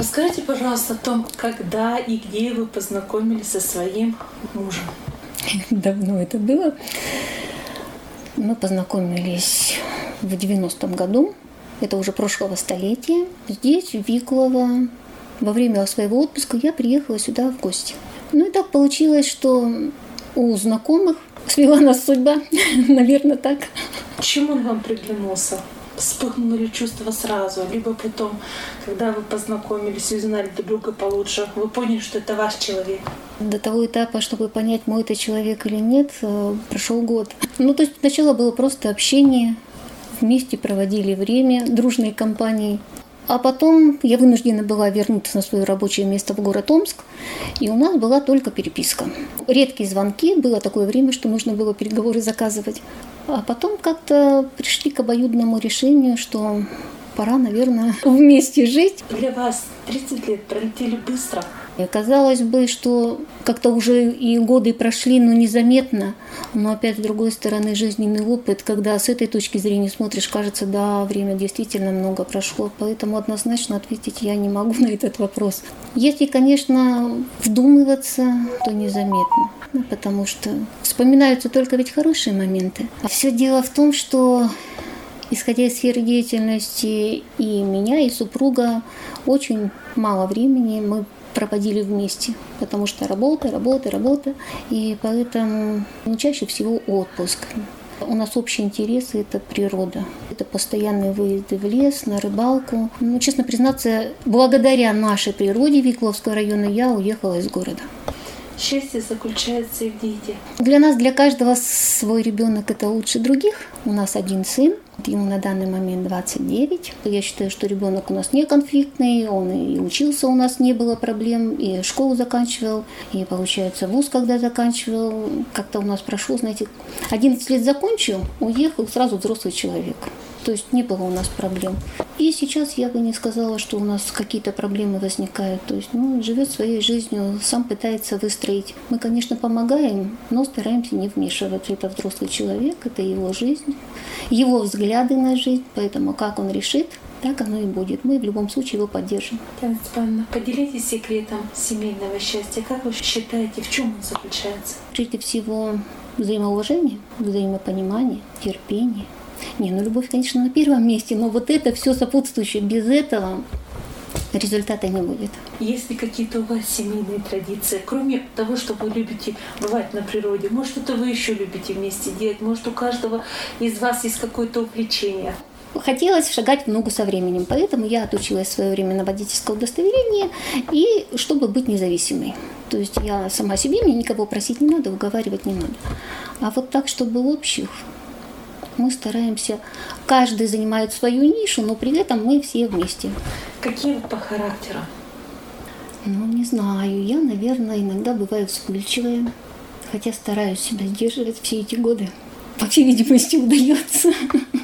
Расскажите, пожалуйста, о том, когда и где вы познакомились со своим мужем. Давно это было. Мы познакомились в 90-м году. Это уже прошлого столетия. Здесь, в Викулово, во время своего отпуска я приехала сюда в гости. Ну и так получилось, что у знакомых свела нас судьба, наверное, так. Чем он вам приглянулся? Вспыхнули чувства сразу, либо потом, когда вы познакомились и узнали друг друга получше, вы поняли, что это ваш человек? До того этапа, чтобы понять, мой это человек или нет, прошел год. Ну, то есть сначала было просто общение, вместе проводили время, дружной компанией. А потом я вынуждена была вернуться на свое рабочее место в город Омск, и у нас была только переписка. Редкие звонки, было такое время, что нужно было переговоры заказывать. А потом как-то пришли к обоюдному решению, что пора, наверное, вместе жить. Для вас 30 лет пролетели быстро. И казалось бы, что как-то уже и годы прошли, но незаметно. Но опять, с другой стороны, жизненный опыт, когда с этой точки зрения смотришь, кажется, да, время действительно много прошло. Поэтому однозначно ответить я не могу на этот вопрос. Если, конечно, вдумываться, то незаметно. Потому что вспоминаются только ведь хорошие моменты. А все дело в том, что исходя из сферы деятельности и меня, и супруга, очень мало времени мы проводили вместе, потому что работа. И поэтому чаще всего отпуск. У нас общие интересы – это природа. Это постоянные выезды в лес, на рыбалку. Честно признаться, благодаря нашей природе Викуловского района я уехала из города. Счастье заключается и в дети. Для нас, для каждого свой ребенок это лучше других. У нас один сын, ему на данный момент 29. Я считаю, что ребенок у нас не конфликтный, он и учился, у нас не было проблем, и школу заканчивал, и, получается, вуз, когда заканчивал, как-то у нас прошло, знаете, 11 лет закончил, уехал, сразу взрослый человек. То есть не было у нас проблем. И сейчас я бы не сказала, что у нас какие-то проблемы возникают. То есть, живет своей жизнью, сам пытается выстроить. Мы, конечно, помогаем, но стараемся не вмешиваться. Это взрослый человек, это его жизнь, его взгляды на жизнь. Поэтому как он решит, так оно и будет. Мы в любом случае его поддержим. Татьяна Степановна, поделитесь секретом семейного счастья. Как вы считаете, в чем он заключается? Прежде всего, взаимоуважение, взаимопонимание, терпение. Любовь, конечно, на первом месте, но вот это все сопутствующее. Без этого результата не будет. Есть ли какие-то у вас семейные традиции, кроме того, что вы любите бывать на природе? Может, что-то вы еще любите вместе делать? Может, у каждого из вас есть какое-то увлечение? Хотелось шагать в ногу со временем, поэтому я отучилась в свое время на водительское удостоверение, и чтобы быть независимой. То есть я сама себе, мне никого просить не надо, уговаривать не надо. А вот так, чтобы общих, мы стараемся, каждый занимает свою нишу, но при этом мы все вместе. Какие вы по характеру? Не знаю, я, наверное, иногда бываю вспыльчивая, хотя стараюсь себя сдерживать все эти годы. По всей видимости, удается.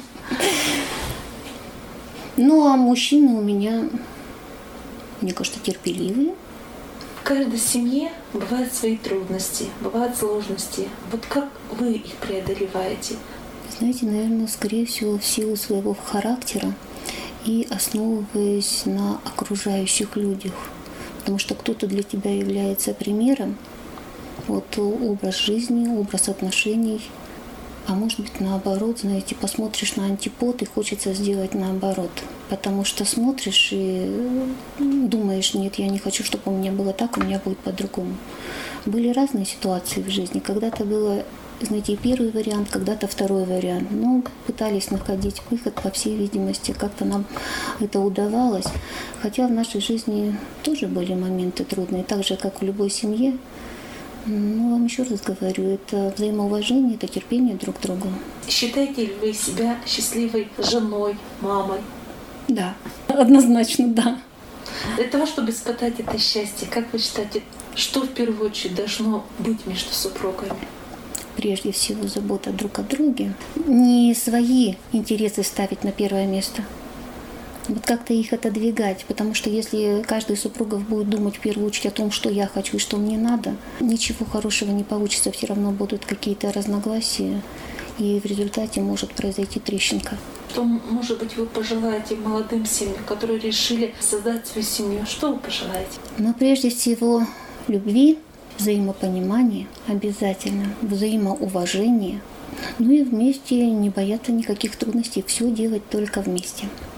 А мужчины у меня, мне кажется, терпеливые. В каждой семье бывают свои трудности, бывают сложности. Вот как вы их преодолеваете? Знаете, наверное, скорее всего, в силу своего характера и основываясь на окружающих людях. Потому что кто-то для тебя является примером, образ жизни, образ отношений. А может быть, наоборот, знаете, посмотришь на антипод и хочется сделать наоборот. Потому что смотришь и думаешь, нет, я не хочу, чтобы у меня было так, у меня будет по-другому. Были разные ситуации в жизни. Когда-то было, знаете, первый вариант, когда-то второй вариант. Пытались находить выход, по всей видимости, как-то нам это удавалось. Хотя в нашей жизни тоже были моменты трудные, так же, как в любой семье. Вам еще раз говорю, это взаимоуважение, это терпение друг к другу. Считаете ли вы себя счастливой женой, мамой? Да, однозначно, да. Для того, чтобы испытать это счастье, как вы считаете, что в первую очередь должно быть между супругами? Прежде всего, забота друг о друге. Не свои интересы ставить на первое место. Как-то их отодвигать, потому что если каждый из супругов будет думать в первую очередь о том, что я хочу и что мне надо, ничего хорошего не получится, все равно будут какие-то разногласия. и в результате может произойти трещинка. Что, может быть, вы пожелаете молодым семьям, которые решили создать свою семью? Что вы пожелаете? Но прежде всего любви, взаимопонимания обязательно, взаимоуважения, ну и вместе не бояться никаких трудностей, все делать только вместе.